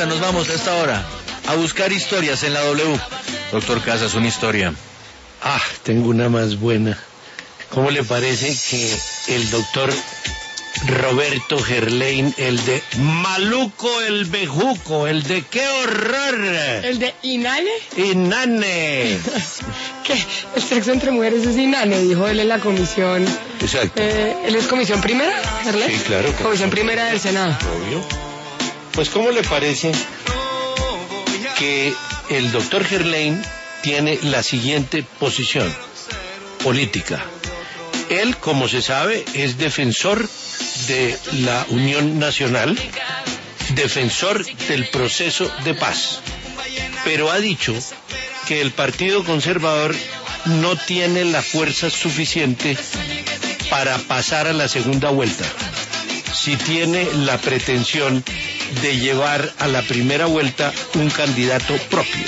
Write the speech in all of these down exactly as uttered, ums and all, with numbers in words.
Casas, nos vamos a esta hora a buscar historias en la W. Doctor Casas, una historia. Ah, tengo una más buena. ¿Cómo le parece que el doctor Roberto Gerlain, el de Maluco el Bejuco, el de qué horror? ¿El de Inane? Inane. Que el sexo entre mujeres es Inane, dijo él en la comisión. Exacto. Eh, ¿Él es comisión primera, Gerlain? Sí, claro. Comisión primera del Senado. Obvio. Pues ¿cómo le parece que el doctor Gerlain tiene la siguiente posición política? Él, como se sabe, es defensor de la Unión Nacional, defensor del proceso de paz, pero ha dicho que el Partido Conservador no tiene la fuerza suficiente para pasar a la segunda vuelta, si tiene la pretensión de llevar a la primera vuelta un candidato propio,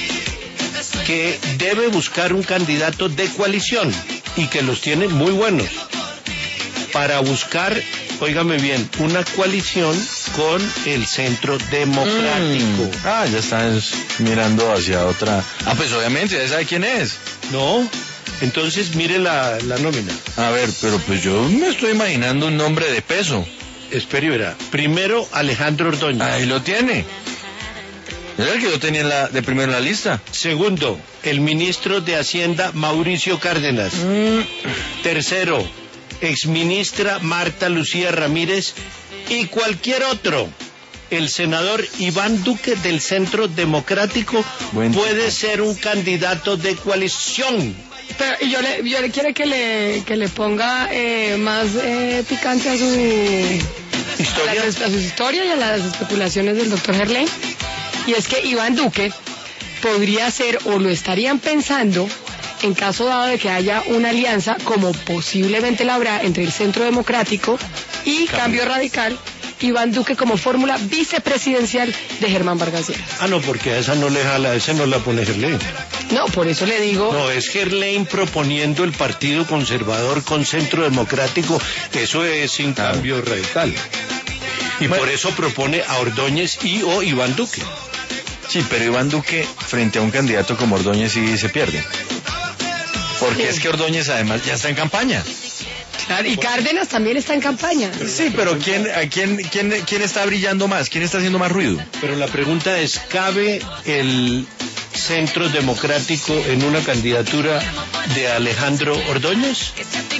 que debe buscar un candidato de coalición y que los tiene muy buenos, para buscar, óigame bien, una coalición con el Centro Democrático. Mm. Ah, ya estás mirando hacia otra. Ah, pues obviamente, ya sabe quién es. No, entonces mire la, la nómina. A ver, pero pues yo me estoy imaginando un nombre de peso. Espere y verá. Primero, Alejandro Ordóñez. Ahí lo tiene. Es el que yo tenía en la, de primero en la lista. Segundo, el ministro de Hacienda, Mauricio Cárdenas. Mm. Tercero, exministra Marta Lucía Ramírez y cualquier otro. El senador Iván Duque del Centro Democrático Buen puede tipo. ser un candidato de coalición. Pero y yo le, yo le quiero que le, que le ponga eh, más eh, picante a su ¿Historia? A, las, a sus historias y a las especulaciones del doctor Gerlain. Y es que Iván Duque podría ser, o lo estarían pensando, en caso dado de que haya una alianza, como posiblemente la habrá, entre el Centro Democrático y Cambio, Cambio Radical, Iván Duque como fórmula vicepresidencial de Germán Vargas Lleras. Ah, no, porque a esa no le jala, a esa no la pone Gerlain. No, por eso le digo... No, es Gerlain proponiendo el Partido Conservador con Centro Democrático, eso es sin claro. Cambio Radical. Y bueno, por eso propone a Ordóñez y o Iván Duque. Sí, pero Iván Duque frente a un candidato como Ordóñez sí se pierde. Porque sí. Es que Ordóñez además ya está en campaña. Claro, y Cárdenas también está en campaña. Sí, pero ¿quién, a quién, quién, quién está brillando más? ¿Quién está haciendo más ruido? Pero la pregunta es, ¿cabe el Centro Democrático en una candidatura de Alejandro Ordóñez?